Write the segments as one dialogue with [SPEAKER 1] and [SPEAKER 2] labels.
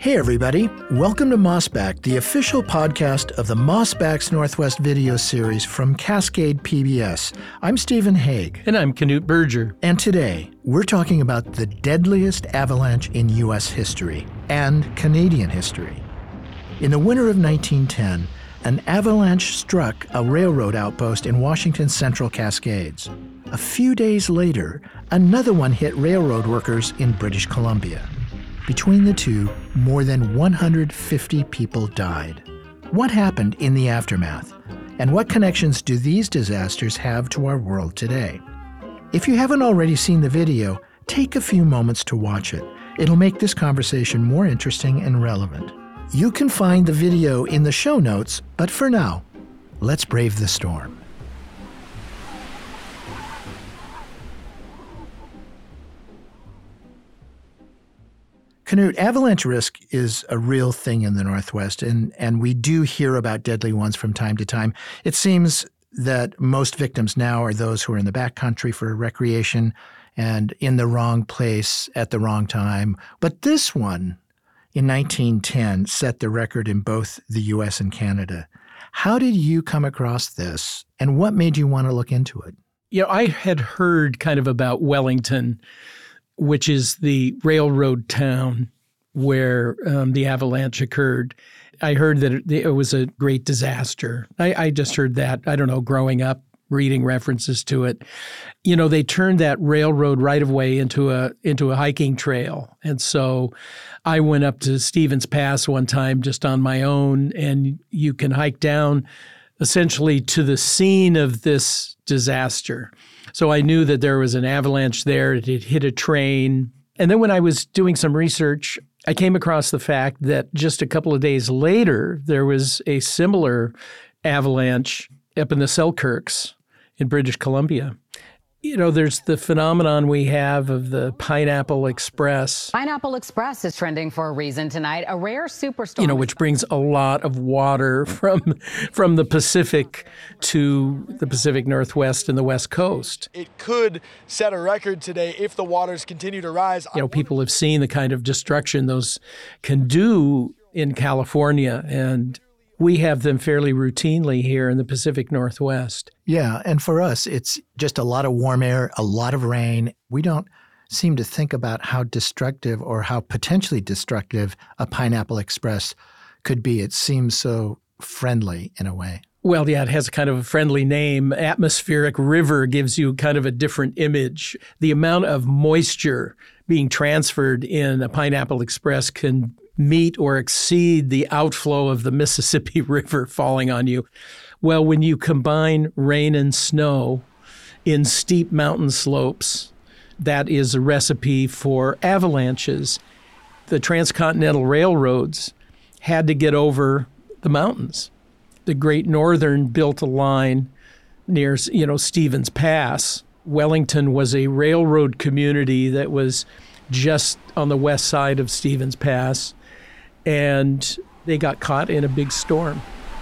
[SPEAKER 1] Hey everybody, welcome to Mossback, the official podcast of the Mossback's Northwest video series from Cascade PBS. I'm Stephen Hague.
[SPEAKER 2] And I'm Knut Berger.
[SPEAKER 1] And today, we're talking about the deadliest avalanche in U.S. history and Canadian history. In the winter of 1910, an avalanche struck a railroad outpost in Washington's Central Cascades. A few days later, another one hit railroad workers in British Columbia. Between the two, more than 150 people died. What happened in the aftermath? And what connections do these disasters have to our world today? If you haven't already seen the video, take a few moments to watch it. It'll make this conversation more interesting and relevant. You can find the video in the show notes, but for now, let's brave the storm. Knut, avalanche risk is a real thing in the Northwest, and we do hear about deadly ones from time to time. It seems that most victims now are those who are in the backcountry for recreation and in the wrong place at the wrong time. But this one in 1910 set the record in both the U.S. and Canada. How did you come across this, and what made you want to look into it?
[SPEAKER 2] I had heard kind of about Wellington, which is the railroad town where the avalanche occurred. I heard that it was a great disaster. I just heard that, I don't know, growing up, reading references to it. They turned that railroad right-of-way into a hiking trail. And so I went up to Stevens Pass one time just on my own, and you can hike down essentially to the scene of this disaster. So I knew that there was an avalanche there. It had hit a train. And then when I was doing some research, I came across the fact that just a couple of days later, there was a similar avalanche up in the Selkirks in British Columbia. There's the phenomenon we have of the Pineapple Express.
[SPEAKER 3] Pineapple Express is trending for a reason tonight, a rare superstorm.
[SPEAKER 2] Which brings a lot of water from the Pacific to the Pacific Northwest and the West Coast.
[SPEAKER 4] It could set a record today if the waters continue to rise.
[SPEAKER 2] People have seen the kind of destruction those can do in California, and we have them fairly routinely here in the Pacific Northwest.
[SPEAKER 1] Yeah, and for us, it's just a lot of warm air, a lot of rain. We don't seem to think about how destructive or how potentially destructive a Pineapple Express could be. It seems so friendly in a way.
[SPEAKER 2] Well, yeah, it has kind of a friendly name. Atmospheric river gives you kind of a different image. The amount of moisture being transferred in a Pineapple Express can meet or exceed the outflow of the Mississippi River falling on you. Well, when you combine rain and snow in steep mountain slopes, that is a recipe for avalanches. The transcontinental railroads had to get over the mountains. The Great Northern built a line near, Stevens Pass. Wellington was a railroad community that was just on the west side of Stevens Pass, and they got caught in a big storm.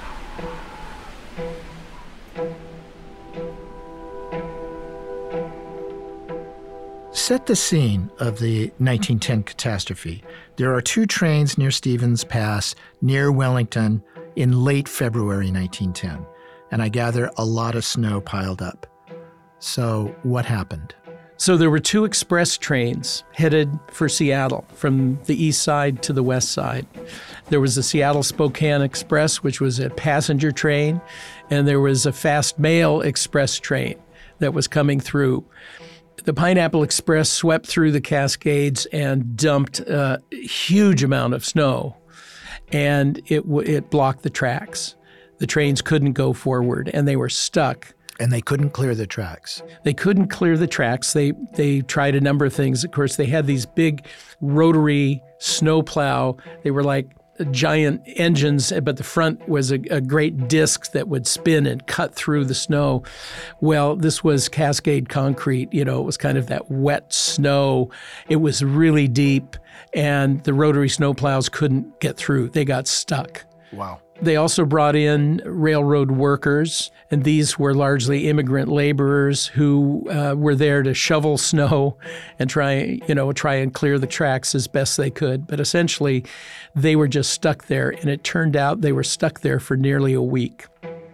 [SPEAKER 1] Set the scene of the 1910 catastrophe. There are two trains near Stevens Pass, near Wellington, in late February 1910, and I gather a lot of snow piled up. So what happened?
[SPEAKER 2] So there were two express trains headed for Seattle from the east side to the west side. There was the Seattle-Spokane Express, which was a passenger train, and there was a fast mail express train that was coming through. The Pineapple Express swept through the Cascades and dumped a huge amount of snow, and it blocked the tracks. The trains couldn't go forward, and they were stuck.
[SPEAKER 1] And they couldn't clear the tracks.
[SPEAKER 2] They couldn't clear the tracks. They tried a number of things. Of course, they had these big rotary snowplow. They were like giant engines, but the front was a great disc that would spin and cut through the snow. Well, this was Cascade concrete. It was kind of that wet snow. It was really deep, and the rotary snowplows couldn't get through. They got stuck.
[SPEAKER 1] Wow.
[SPEAKER 2] They also brought in railroad workers, and these were largely immigrant laborers who were there to shovel snow and try and clear the tracks as best they could. But essentially, they were just stuck there, and it turned out they were stuck there for nearly a week.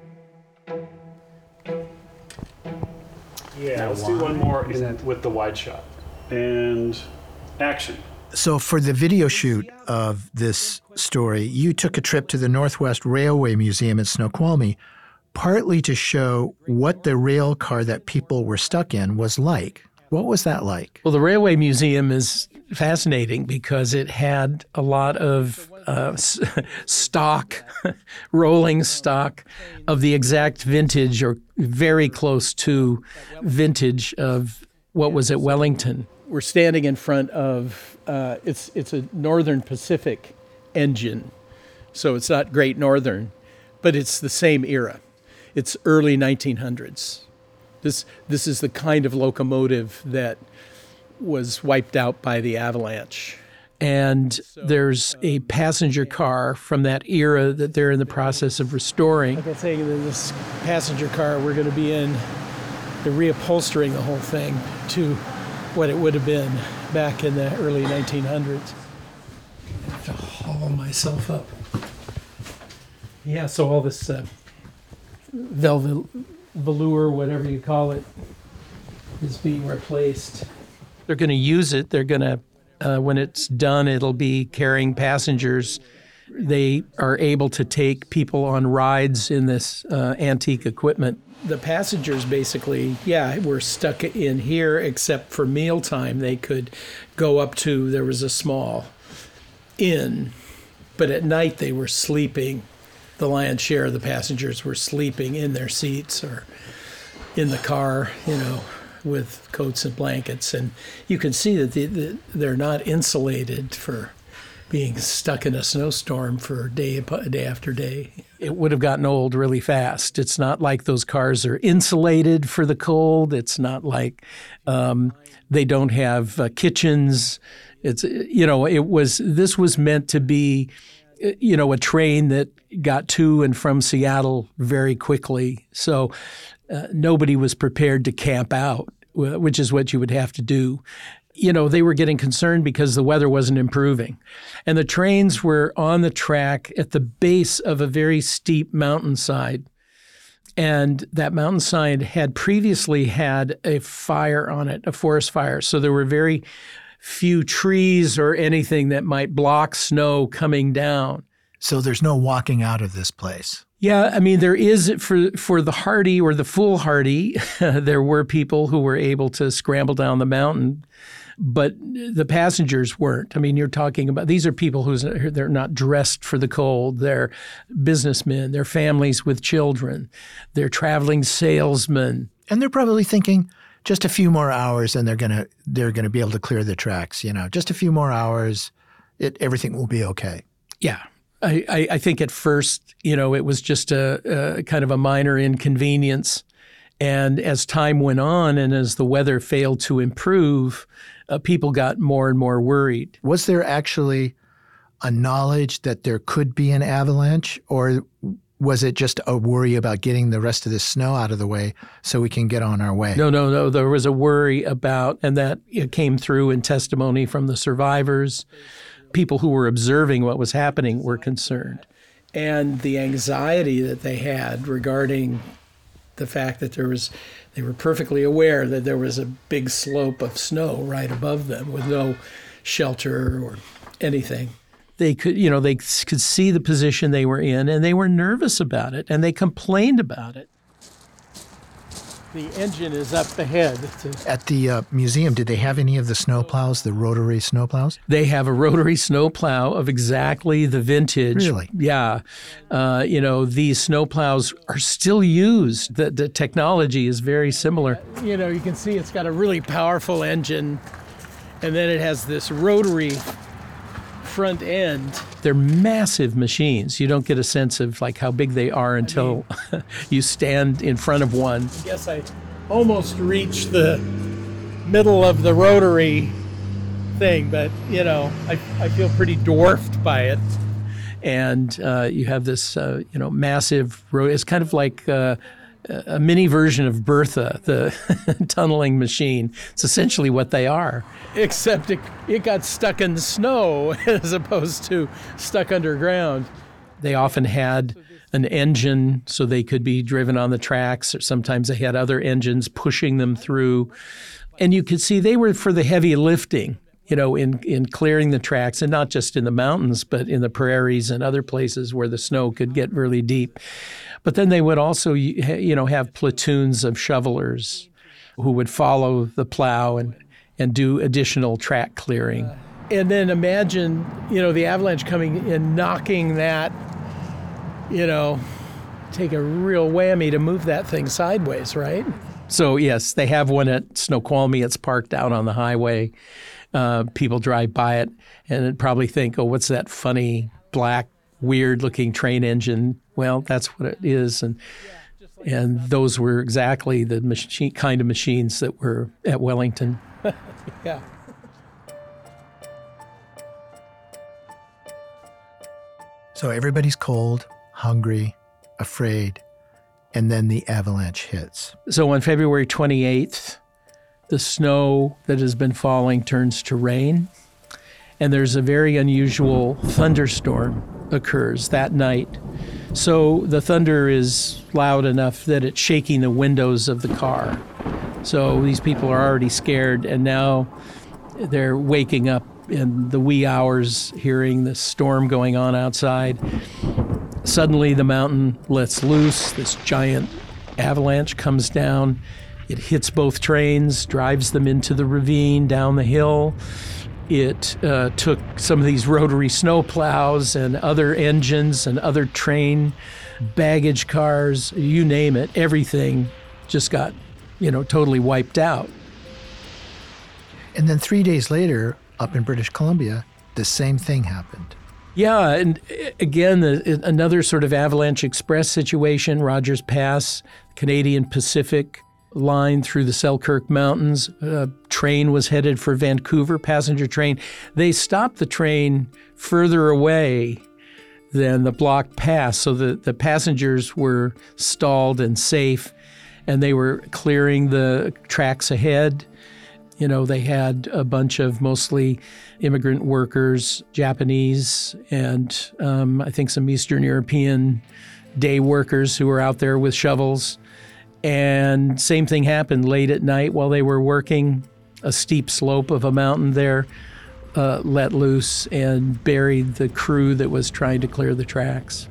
[SPEAKER 5] Yeah, let's do one more with the wide shot. And action.
[SPEAKER 1] So for the video shoot of this story, you took a trip to the Northwest Railway Museum at Snoqualmie, partly to show what the rail car that people were stuck in was like. What was that like?
[SPEAKER 2] Well, the Railway Museum is fascinating because it had a lot of stock, rolling stock of the exact vintage or very close to vintage of what was at Wellington. We're standing in front of, it's a Northern Pacific engine, so it's not Great Northern, but it's the same era. It's early 1900s. This is the kind of locomotive that was wiped out by the avalanche. And there's a passenger car from that era that they're in the process of restoring. Like I say, this passenger car, we're going to be in, they're reupholstering the whole thing to what it would have been back in the early 1900s. I have to haul myself up. Yeah, so all this velour, whatever you call it, is being replaced. They're going to use it. They're going to, when it's done, it'll be carrying passengers. They are able to take people on rides in this antique equipment. The passengers basically, were stuck in here except for mealtime. They could go up to, there was a small inn, but at night they were sleeping. The lion's share of the passengers were sleeping in their seats or in the car, with coats and blankets. And you can see that they're not insulated for being stuck in a snowstorm for day after day. It would have gotten old really fast. It's not like those cars are insulated for the cold. It's not like they don't have kitchens. It's, this was meant to be, a train that got to and from Seattle very quickly. So nobody was prepared to camp out, which is what you would have to do. They were getting concerned because the weather wasn't improving. And the trains were on the track at the base of a very steep mountainside. And that mountainside had previously had a fire on it, a forest fire. So there were very few trees or anything that might block snow coming down.
[SPEAKER 1] So there's no walking out of this place.
[SPEAKER 2] Yeah, I mean, there is for the hardy or the foolhardy. There were people who were able to scramble down the mountain, but the passengers weren't. I mean, you're talking about, these are people they're not dressed for the cold. They're businessmen, they're families with children, they're traveling salesmen.
[SPEAKER 1] And they're probably thinking, just a few more hours and they're gonna be able to clear the tracks. Just a few more hours, everything will be okay.
[SPEAKER 2] Yeah. I think at first, it was just a kind of a minor inconvenience. And as time went on and as the weather failed to improve, people got more and more worried.
[SPEAKER 1] Was there actually a knowledge that there could be an avalanche, or was it just a worry about getting the rest of this snow out of the way so we can get on our way?
[SPEAKER 2] No. There was a worry about, and that came through in testimony from the survivors. People who were observing what was happening were concerned. And the anxiety that they had regarding the fact that they were perfectly aware that there was a big slope of snow right above them with no shelter or anything. They could see the position they were in, and they were nervous about it, and they complained about it. The engine is up ahead.
[SPEAKER 1] At the museum, did they have any of the snowplows, the rotary snowplows?
[SPEAKER 2] They have a rotary snowplow of exactly the vintage.
[SPEAKER 1] Really?
[SPEAKER 2] Yeah. These snowplows are still used. The technology is very similar. You can see it's got a really powerful engine, and then it has this rotary front end. They're massive machines. You don't get a sense of how big they are until you stand in front of one. I guess I almost reached the middle of the rotary thing, but I feel pretty dwarfed by it. And you have this, massive road. It's kind of like a mini version of Bertha, the tunneling machine. It's essentially what they are, except it got stuck in the snow as opposed to stuck underground. They often had an engine so they could be driven on the tracks, or sometimes they had other engines pushing them through. And you could see they were for the heavy lifting, in clearing the tracks, and not just in the mountains, but in the prairies and other places where the snow could get really deep. But then they would also, have platoons of shovelers who would follow the plow and do additional track clearing. And then imagine, the avalanche coming and knocking that, take a real whammy to move that thing sideways, right? So yes, they have one at Snoqualmie. It's parked out on the highway. People drive by it and probably think, oh, what's that funny, black, weird-looking train engine? Well, that's what it is. And those were exactly the kind of machines that were at Wellington. Yeah.
[SPEAKER 1] So everybody's cold, hungry, afraid, and then the avalanche hits.
[SPEAKER 2] So on February 28th, the snow that has been falling turns to rain, and there's a very unusual thunderstorm occurs that night. So the thunder is loud enough that it's shaking the windows of the car. So these people are already scared, and now they're waking up in the wee hours hearing the storm going on outside. Suddenly the mountain lets loose. This giant avalanche comes down. It hits both trains, drives them into the ravine down the hill. It took some of these rotary snow plows and other engines and other train baggage cars, you name it, everything just got, totally wiped out.
[SPEAKER 1] And then 3 days later, up in British Columbia, the same thing happened.
[SPEAKER 2] Yeah, and again, another sort of avalanche express situation, Rogers Pass, Canadian Pacific line through the Selkirk Mountains. A train was headed for Vancouver, passenger train. They stopped the train further away than the block pass, so the passengers were stalled and safe, and they were clearing the tracks ahead. They had a bunch of mostly immigrant workers, Japanese, and I think some Eastern European day workers who were out there with shovels. And same thing happened late at night while they were working. A steep slope of a mountain there let loose and buried the crew that was trying to clear the tracks.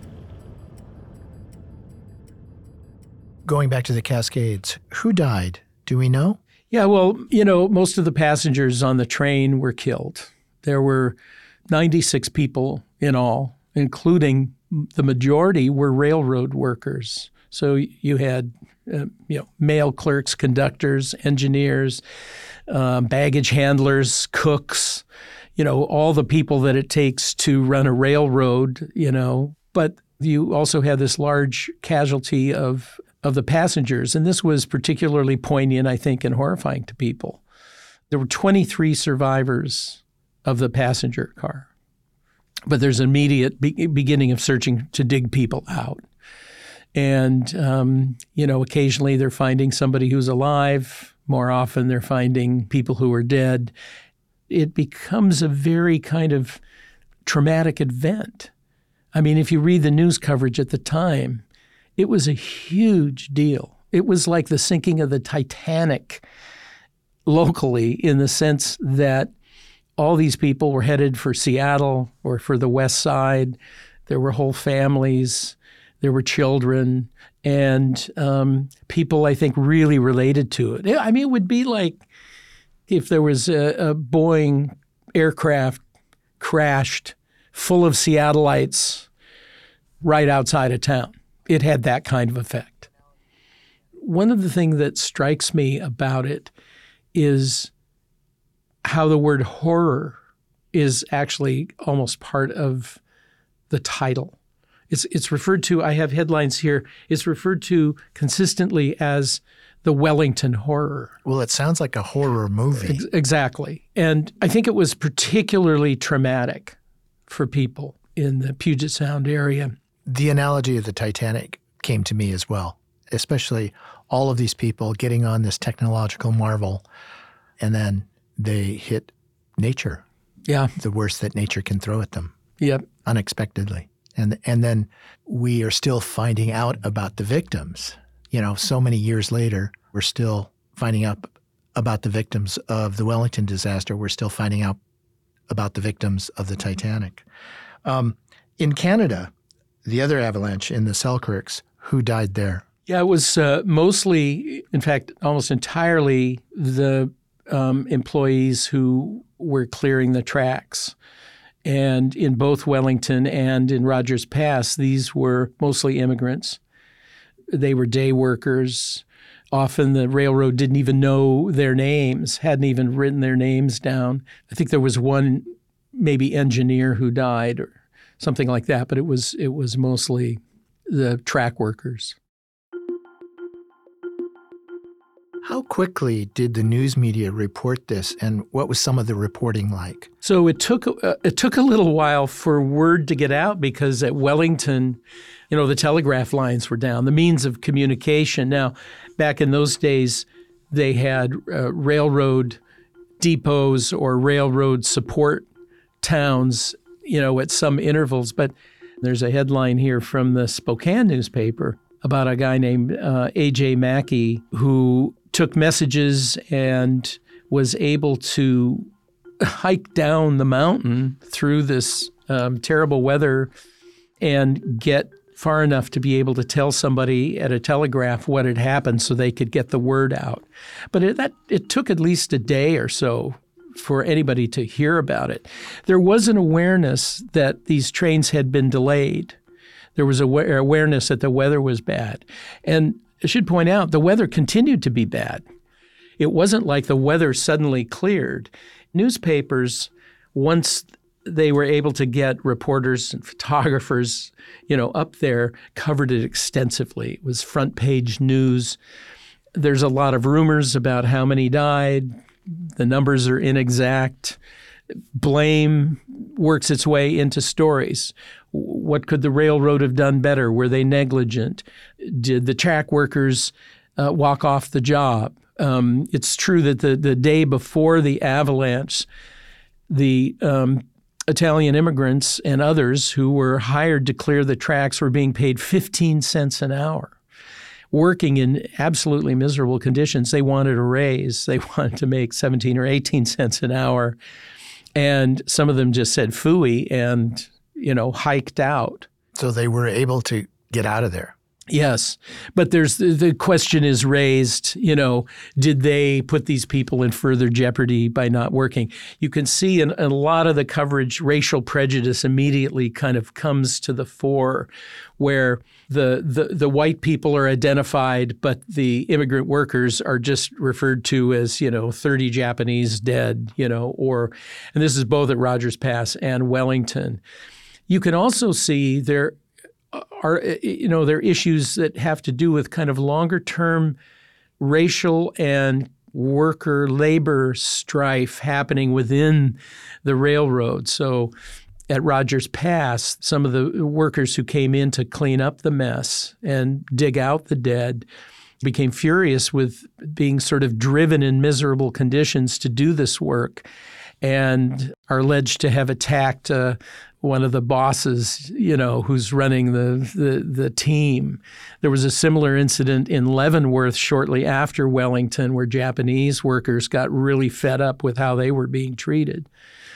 [SPEAKER 1] Going back to the Cascades, who died? Do we know?
[SPEAKER 2] Yeah, well, most of the passengers on the train were killed. There were 96 people in all, including the majority were railroad workers. So you had, mail clerks, conductors, engineers, baggage handlers, cooks, all the people that it takes to run a railroad, But you also had this large casualty of the passengers. And this was particularly poignant, I think, and horrifying to people. There were 23 survivors of the passenger car. But there's an immediate beginning of searching to dig people out. And, occasionally they're finding somebody who's alive. More often they're finding people who are dead. It becomes a very kind of traumatic event. I mean, if you read the news coverage at the time, it was a huge deal. It was like the sinking of the Titanic locally, in the sense that all these people were headed for Seattle or for the West Side. There were whole families. There were children. And people, I think, really related to it. I mean, it would be like if there was a Boeing aircraft crashed full of Seattleites right outside of town. It had that kind of effect. One of the things that strikes me about it is how the word horror is actually almost part of the title. It's referred to, I have headlines here, it's referred to consistently as the Wellington Horror.
[SPEAKER 1] Well, it sounds like a horror movie.
[SPEAKER 2] Exactly. And I think it was particularly traumatic for people in the Puget Sound area.
[SPEAKER 1] The analogy of the Titanic came to me as well, especially all of these people getting on this technological marvel, and then they hit nature.
[SPEAKER 2] Yeah.
[SPEAKER 1] The worst that nature can throw at them.
[SPEAKER 2] Yep.
[SPEAKER 1] Unexpectedly. And then we are still finding out about the victims. So many years later, we're still finding out about the victims of the Wellington disaster. We're still finding out about the victims of the Titanic. In Canada, the other avalanche in the Selkirks, who died there?
[SPEAKER 2] Yeah, it was mostly, in fact, almost entirely the employees who were clearing the tracks. And in both Wellington and in Rogers Pass, these were mostly immigrants. They were day workers. Often the railroad didn't even know their names, hadn't even written their names down. I think there was one maybe engineer who died or something like that, but it was mostly the track workers.
[SPEAKER 1] How quickly did the news media report this, and what was some of the reporting like?
[SPEAKER 2] So it took a little while for word to get out because at Wellington, the telegraph lines were down, the means of communication. Now, back in those days, they had railroad depots or railroad support towns, at some intervals. But there's a headline here from the Spokane newspaper about a guy named A.J. Mackey who took messages and was able to hike down the mountain through this terrible weather and get far enough to be able to tell somebody at a telegraph what had happened so they could get the word out. But it took at least a day or so for anybody to hear about it. There was an awareness that these trains had been delayed. There was awareness that the weather was bad. And I should point out, the weather continued to be bad. It wasn't like the weather suddenly cleared. Newspapers, once they were able to get reporters and photographers, up there, covered it extensively. It was front page news. There's a lot of rumors about how many died. The numbers are inexact. Blame works its way into stories. What could the railroad have done better? Were they negligent? Did the track workers walk off the job? It's true that the day before the avalanche, the Italian immigrants and others who were hired to clear the tracks were being paid 15 cents an hour. Working in absolutely miserable conditions. They wanted a raise. They wanted to make 17 or 18 cents an hour. And some of them just said phooey and, hiked out.
[SPEAKER 1] So they were able to get out of there.
[SPEAKER 2] Yes. But the question is raised, did they put these people in further jeopardy by not working? You can see in a lot of the coverage, racial prejudice immediately kind of comes to the fore, where the white people are identified, but the immigrant workers are just referred to as, 30 Japanese dead, and this is both at Rogers Pass and Wellington. You can also see there are issues that have to do with kind of longer term racial and worker labor strife happening within the railroad. So at Rogers Pass, some of the workers who came in to clean up the mess and dig out the dead became furious with being sort of driven in miserable conditions to do this work and are alleged to have attacked one of the bosses, who's running the team. There was a similar incident in Leavenworth shortly after Wellington where Japanese workers got really fed up with how they were being treated.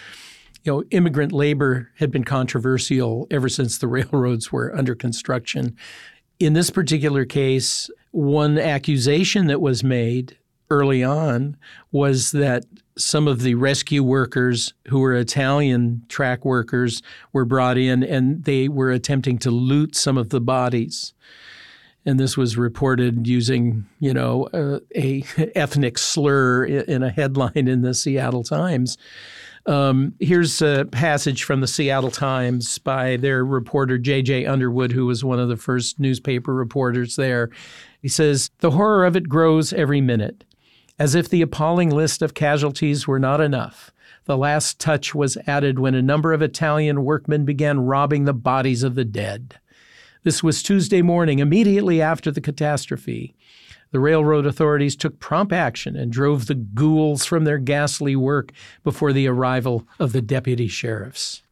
[SPEAKER 2] Immigrant labor had been controversial ever since the railroads were under construction. In this particular case, one accusation that was made early on was that some of the rescue workers who were Italian track workers were brought in and they were attempting to loot some of the bodies. And this was reported using, a ethnic slur in a headline in the Seattle Times. Here's a passage from the Seattle Times by their reporter, J.J. Underwood, who was one of the first newspaper reporters there. He says, "The horror of it grows every minute. As if the appalling list of casualties were not enough, the last touch was added when a number of Italian workmen began robbing the bodies of the dead. This was Tuesday morning, immediately after the catastrophe. The railroad authorities took prompt action and drove the ghouls from their ghastly work before the arrival of the deputy sheriffs.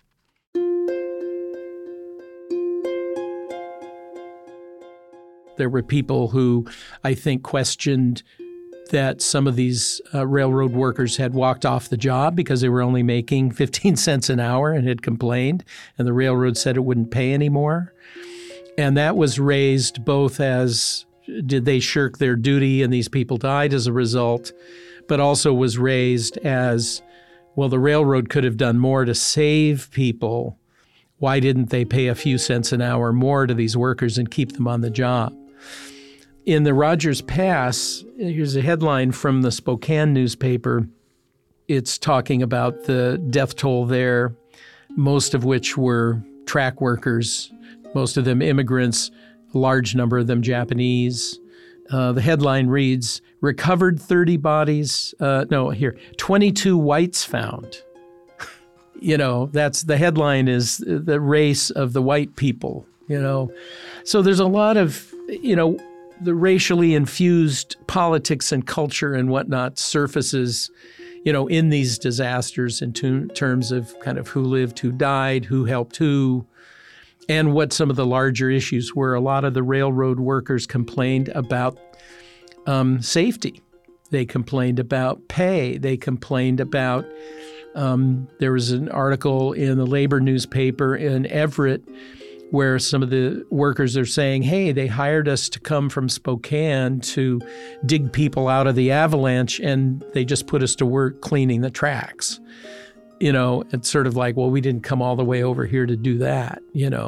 [SPEAKER 2] There were people who, I think, questioned that some of these railroad workers had walked off the job because they were only making 15 cents an hour and had complained, and the railroad said it wouldn't pay anymore. And that was raised both as, did they shirk their duty and these people died as a result, but also was raised as, well, the railroad could have done more to save people. Why didn't they pay a few cents an hour more to these workers and keep them on the job? In the Rogers Pass, here's a headline from the Spokane newspaper. It's talking about the death toll there, most of which were track workers, most of them immigrants, a large number of them Japanese. The headline reads, recovered 30 bodies, 22 whites found. That's the headline is the race of the white people, So there's a lot of, the racially infused politics and culture and whatnot surfaces, in these disasters in terms of kind of who lived, who died, who helped who, and what some of the larger issues were. A lot of the railroad workers complained about safety. They complained about pay. They complained about, there was an article in the labor newspaper in Everett where some of the workers are saying, hey, they hired us to come from Spokane to dig people out of the avalanche, and they just put us to work cleaning the tracks. It's sort of like, well, we didn't come all the way over here to do that,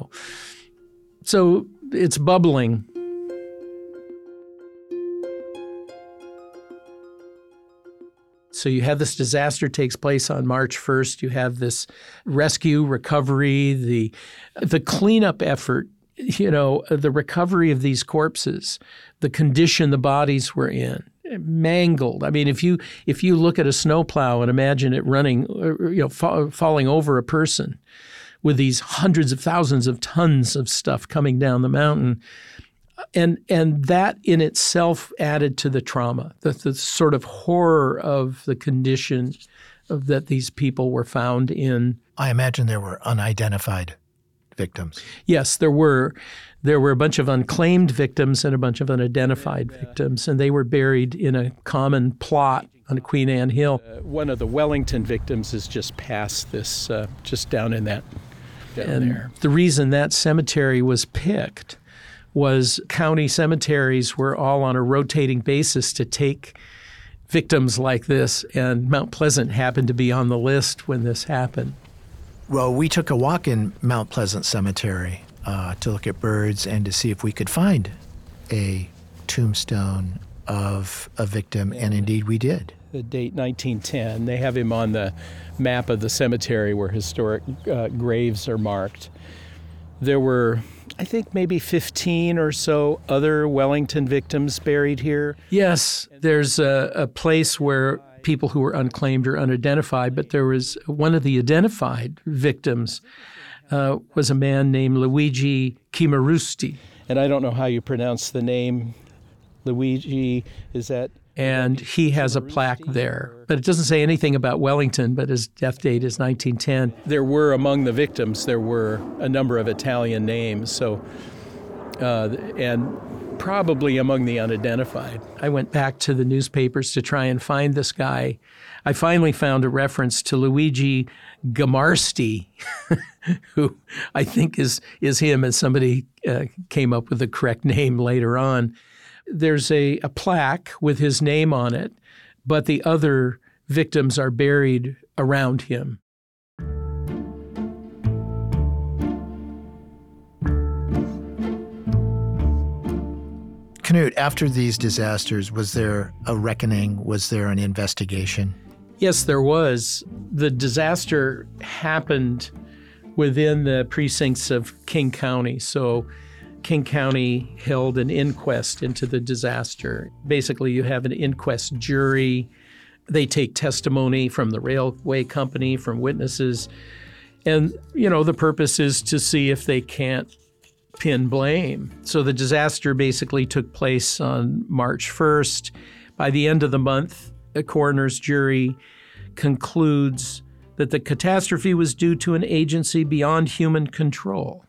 [SPEAKER 2] So it's bubbling. So you have this disaster takes place on March 1st. You have this rescue, recovery, the cleanup effort, the recovery of these corpses, the condition the bodies were in, mangled. I mean, if you look at a snowplow and imagine it running, falling over a person with these hundreds of thousands of tons of stuff coming down the mountain, and that in itself added to the trauma, the sort of horror of the condition that these people were found in.
[SPEAKER 1] I imagine there were unidentified victims.
[SPEAKER 2] Yes, there were. There were a bunch of unclaimed victims and a bunch of unidentified victims, and they were buried in a common plot on Queen Anne Hill. One of the Wellington victims is just past this, just down in that, down there. The reason that cemetery was picked was county cemeteries were all on a rotating basis to take victims like this, and Mount Pleasant happened to be on the list when this happened.
[SPEAKER 1] Well, we took a walk in Mount Pleasant Cemetery to look at birds and to see if we could find a tombstone of a victim, and indeed we did.
[SPEAKER 2] The date 1910, they have him on the map of the cemetery where historic graves are marked. There were, I think, maybe 15 or so other Wellington victims buried here. Yes, there's a place where people who were unclaimed or unidentified, but there was one of the identified victims was a man named Luigi Cimarusti. And I don't know how you pronounce the name. Luigi, is that? And he has a plaque there. But it doesn't say anything about Wellington, but his death date is 1910. There were, among the victims, there were a number of Italian names, so and probably among the unidentified. I went back to the newspapers to try and find this guy. I finally found a reference to Luigi Gamarsti, who I think is him, and somebody came up with the correct name later on. There's a plaque with his name on it, but the other victims are buried around him.
[SPEAKER 1] Knut, after these disasters, was there a reckoning? Was there an investigation?
[SPEAKER 2] Yes, there was. The disaster happened within the precincts of King County. So King County held an inquest into the disaster. Basically, you have an inquest jury. They take testimony from the railway company, from witnesses. And, the purpose is to see if they can't pin blame. So the disaster basically took place on March 1st. By the end of the month, a coroner's jury concludes that the catastrophe was due to an agency beyond human control.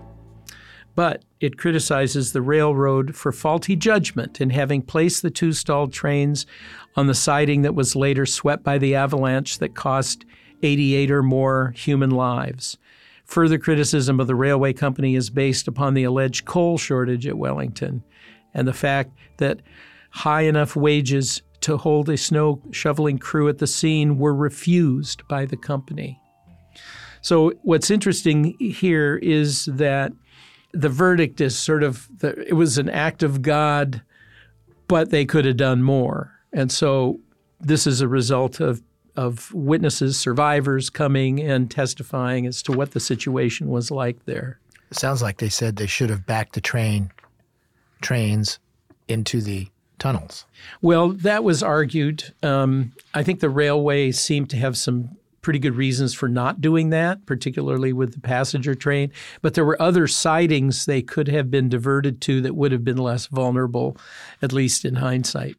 [SPEAKER 2] But it criticizes the railroad for faulty judgment in having placed the 2 stalled trains on the siding that was later swept by the avalanche that cost 88 or more human lives. Further criticism of the railway company is based upon the alleged coal shortage at Wellington and the fact that high enough wages to hold a snow shoveling crew at the scene were refused by the company. So what's interesting here is that the verdict is sort of, it was an act of God, but they could have done more. And so this is a result of witnesses, survivors coming and testifying as to what the situation was like there.
[SPEAKER 1] It sounds like they said they should have backed the trains into the tunnels.
[SPEAKER 2] Well, that was argued. I think the railway seemed to have some pretty good reasons for not doing that, particularly with the passenger train. But there were other sidings they could have been diverted to that would have been less vulnerable, at least in hindsight.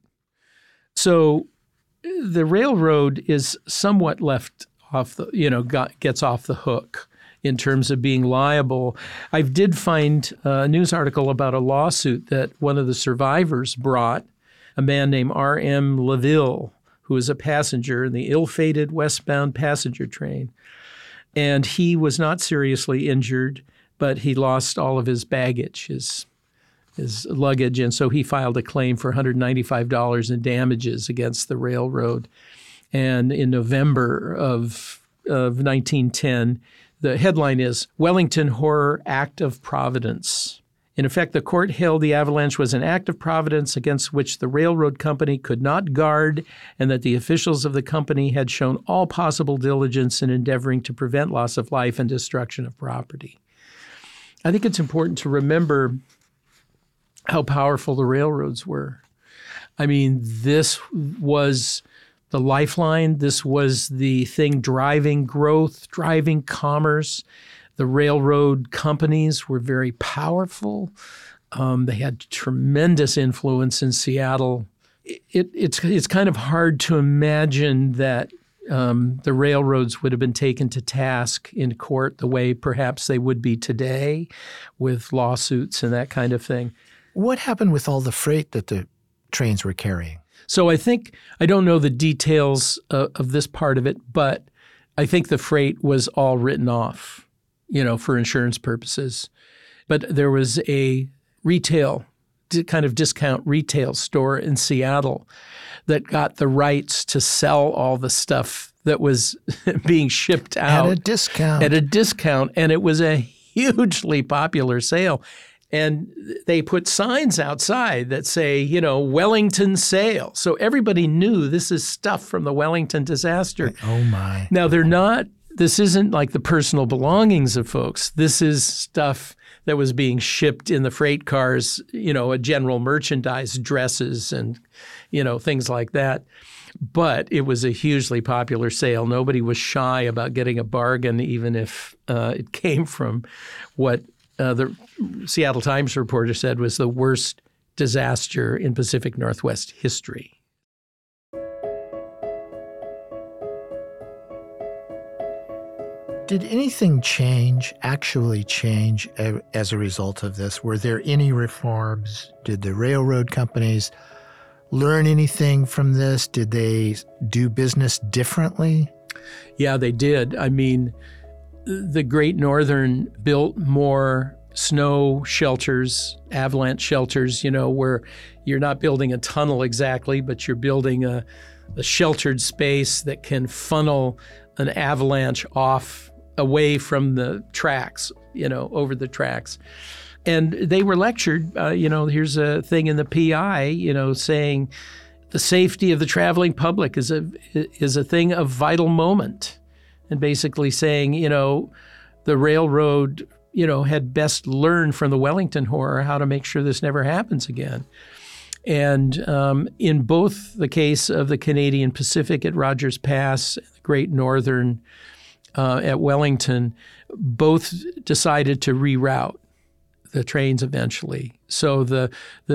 [SPEAKER 2] So the railroad is somewhat left off gets off the hook in terms of being liable. I did find a news article about a lawsuit that one of the survivors brought, a man named R.M. LaVille, who was a passenger in the ill-fated westbound passenger train. And he was not seriously injured, but he lost all of his baggage, his luggage, and so he filed a claim for $195 in damages against the railroad. And in November of 1910, the headline is, Wellington Horror Act of Providence. In effect, the court held the avalanche was an act of providence against which the railroad company could not guard, and that the officials of the company had shown all possible diligence in endeavoring to prevent loss of life and destruction of property. I think it's important to remember how powerful the railroads were. I mean, this was the lifeline. This was the thing driving growth, driving commerce. The railroad companies were very powerful. They had tremendous influence in Seattle. It's kind of hard to imagine that the railroads would have been taken to task in court the way perhaps they would be today with lawsuits and that kind of thing.
[SPEAKER 1] What happened with all the freight that the trains were carrying?
[SPEAKER 2] So I don't know the details of this part of it, but I think the freight was all written off, for insurance purposes. But there was a kind of discount retail store in Seattle that got the rights to sell all the stuff that was being shipped out.
[SPEAKER 1] At a discount.
[SPEAKER 2] At a discount. And it was a hugely popular sale. And they put signs outside that say, Wellington sale. So everybody knew this is stuff from the Wellington disaster.
[SPEAKER 1] Oh, my.
[SPEAKER 2] Now, this isn't like the personal belongings of folks. This is stuff that was being shipped in the freight cars, a general merchandise, dresses and, things like that. But it was a hugely popular sale. Nobody was shy about getting a bargain, even if it came from what the Seattle Times reporter said was the worst disaster in Pacific Northwest history.
[SPEAKER 1] Did anything actually change as a result of this? Were there any reforms? Did the railroad companies learn anything from this? Did they do business differently?
[SPEAKER 2] Yeah, they did. I mean, the Great Northern built more snow shelters, avalanche shelters, where you're not building a tunnel exactly, but you're building a sheltered space that can funnel an avalanche away from the tracks, over the tracks. And they were lectured, here's a thing in the PI, saying the safety of the traveling public is a thing of vital moment. And basically saying, the railroad had best learned from the Wellington horror how to make sure this never happens again. And in both the case of the Canadian Pacific at Rogers Pass, the Great Northern at Wellington, both decided to reroute the trains eventually. So the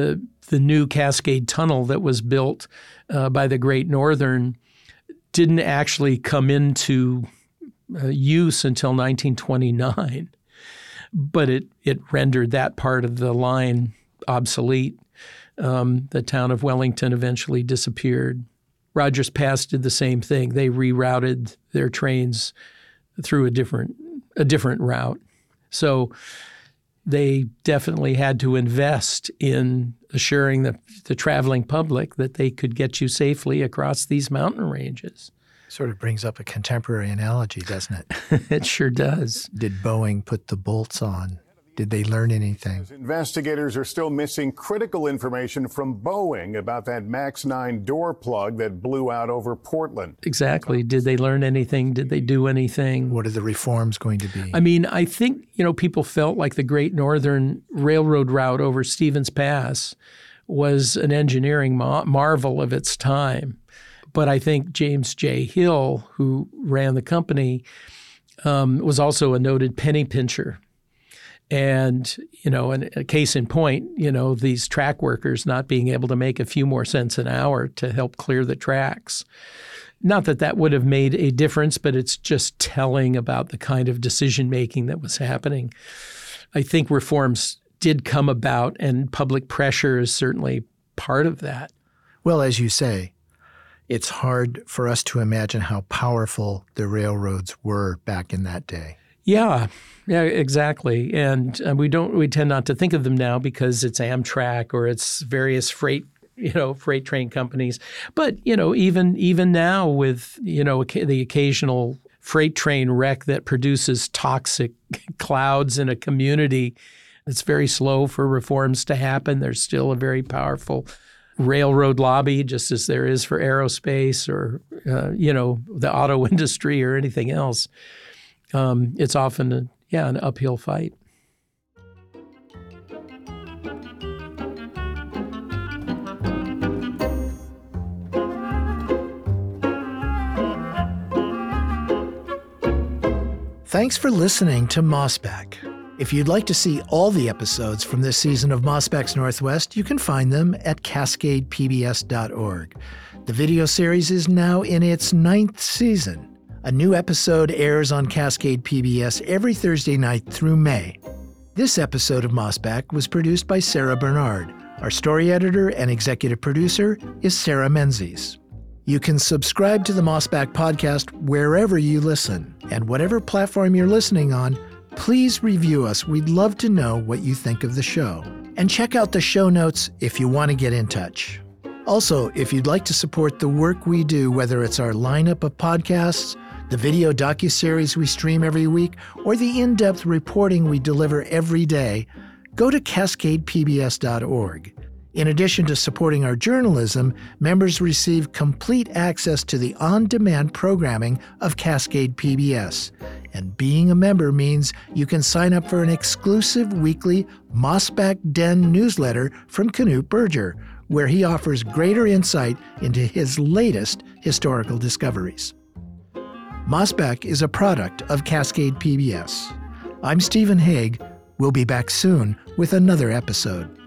[SPEAKER 2] new Cascade Tunnel that was built by the Great Northern didn't actually come into use until 1929, but it rendered that part of the line obsolete. The town of Wellington eventually disappeared. Rogers Pass did the same thing. They rerouted their trains through a different route. So they definitely had to invest in assuring the traveling public that they could get you safely across these mountain ranges.
[SPEAKER 1] Sort of brings up a contemporary analogy, doesn't it?
[SPEAKER 2] It sure does.
[SPEAKER 1] Did Boeing put the bolts on? Did they learn anything?
[SPEAKER 6] Investigators are still missing critical information from Boeing about that MAX 9 door plug that blew out over Portland.
[SPEAKER 2] Exactly. Did they learn anything? Did they do anything?
[SPEAKER 1] What are the reforms going to be?
[SPEAKER 2] I mean, I think, people felt like the Great Northern Railroad route over Stevens Pass was an engineering marvel of its time. But I think James J. Hill, who ran the company, was also a noted penny pincher. And, and a case in point, these track workers not being able to make a few more cents an hour to help clear the tracks. Not that would have made a difference, but it's just telling about the kind of decision-making that was happening. I think reforms did come about, and public pressure is certainly part of that.
[SPEAKER 1] Well, as you say, it's hard for us to imagine how powerful the railroads were back in that day.
[SPEAKER 2] Yeah, exactly. And we tend not to think of them now because it's Amtrak or it's various freight train companies. But, even now with, the occasional freight train wreck that produces toxic clouds in a community, it's very slow for reforms to happen. There's still a very powerful railroad lobby, just as there is for aerospace or, the auto industry or anything else. It's often, an uphill fight.
[SPEAKER 1] Thanks for listening to Mossback. If you'd like to see all the episodes from this season of Mossback's Northwest, you can find them at cascadepbs.org. The video series is now in its 9th season. A new episode airs on Cascade PBS every Thursday night through May. This episode of Mossback was produced by Sarah Bernard. Our story editor and executive producer is Sarah Menzies. You can subscribe to the Mossback podcast wherever you listen, and whatever platform you're listening on, please review us. We'd love to know what you think of the show. And check out the show notes if you want to get in touch. Also, if you'd like to support the work we do, whether it's our lineup of podcasts, the video docuseries we stream every week, or the in-depth reporting we deliver every day, go to cascadepbs.org. In addition to supporting our journalism, members receive complete access to the on-demand programming of Cascade PBS. And being a member means you can sign up for an exclusive weekly Mossback Den newsletter from Knut Berger, where he offers greater insight into his latest historical discoveries. Mossback is a product of Cascade PBS. I'm Stephen Haig. We'll be back soon with another episode.